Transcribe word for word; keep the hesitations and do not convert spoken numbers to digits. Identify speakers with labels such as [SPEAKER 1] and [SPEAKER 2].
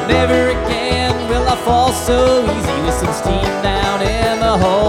[SPEAKER 1] Never again will I fall so easy with some steam down in the hole.